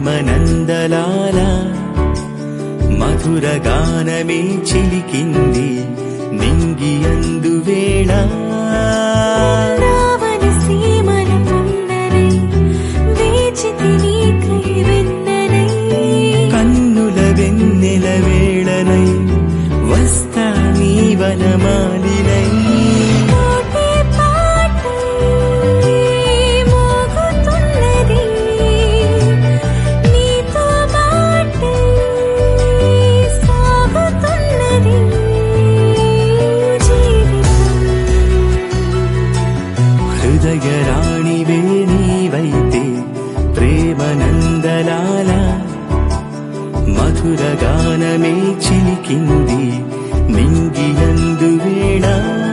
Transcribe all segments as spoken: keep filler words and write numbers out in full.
ప్రేమ నందలాల మధుర గానమే చిలికింది నింగి అందువేళ కన్నుల వెన్నెల వేళనై వస్తా నీ వనమాలినై హృదయరాణివే నీవైతే ప్రేమ నందలాల మధుర గానమే చిలికింది నింగి అందువేళ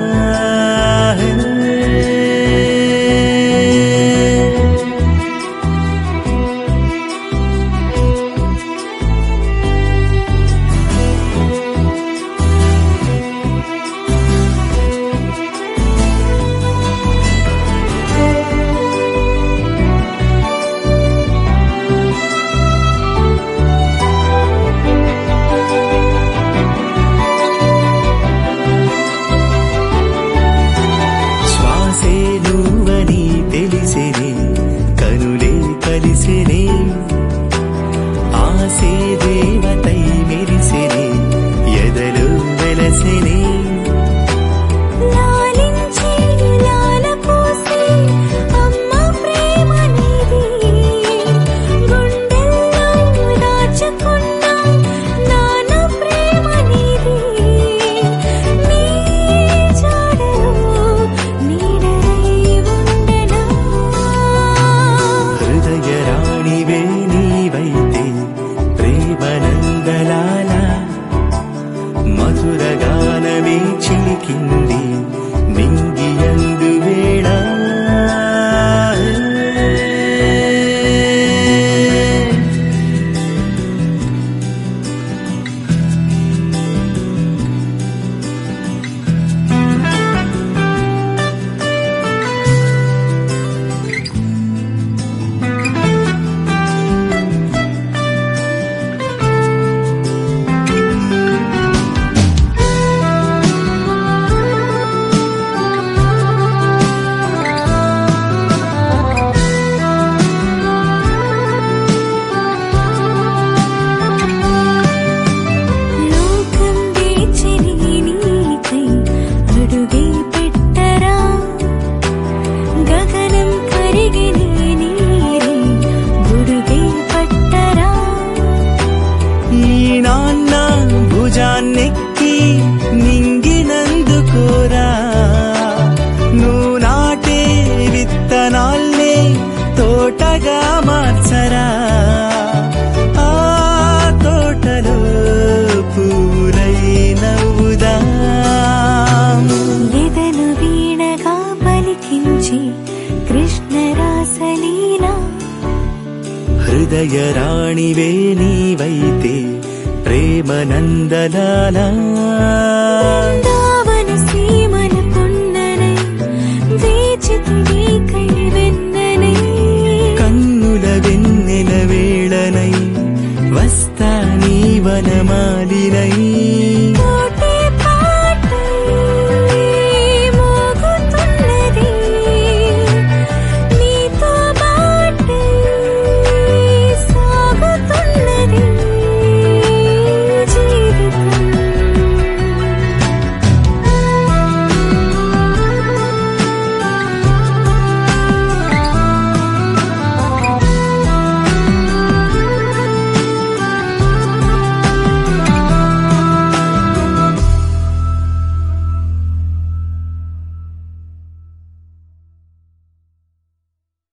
ఆసే దేవతై మెరిసెనే ఎదలో వెలసెనే లాలించి లాల పోసి అమ్మ ప్రేమ నీది గుండెల్లో దాచుకున్న నాన్న ప్రేమ నీది నీ జాడలో నీడై ఉండనా హృదయ రాణివే నీవైతే నందలాల మధుర గానమే చిలికింది నింగి అందువేళ భుజాన్నెక్కి నింగినందుకోరా నువ్వు నాటే విత్తనాల్నే తోటగా మార్చరా ఆ తోటలో పూలై నవ్వుదా ఎదను వీణగా పలికించి కృష్ణరాసలీలా హృదయ రాణివే నీవైతే ప్రేమ నందలాల బృందావన సీమల పొన్ననై వేచితిని కై వెన్ననై కన్నుల వెన్నెల వేళనై వస్తా నీ వనమాలినై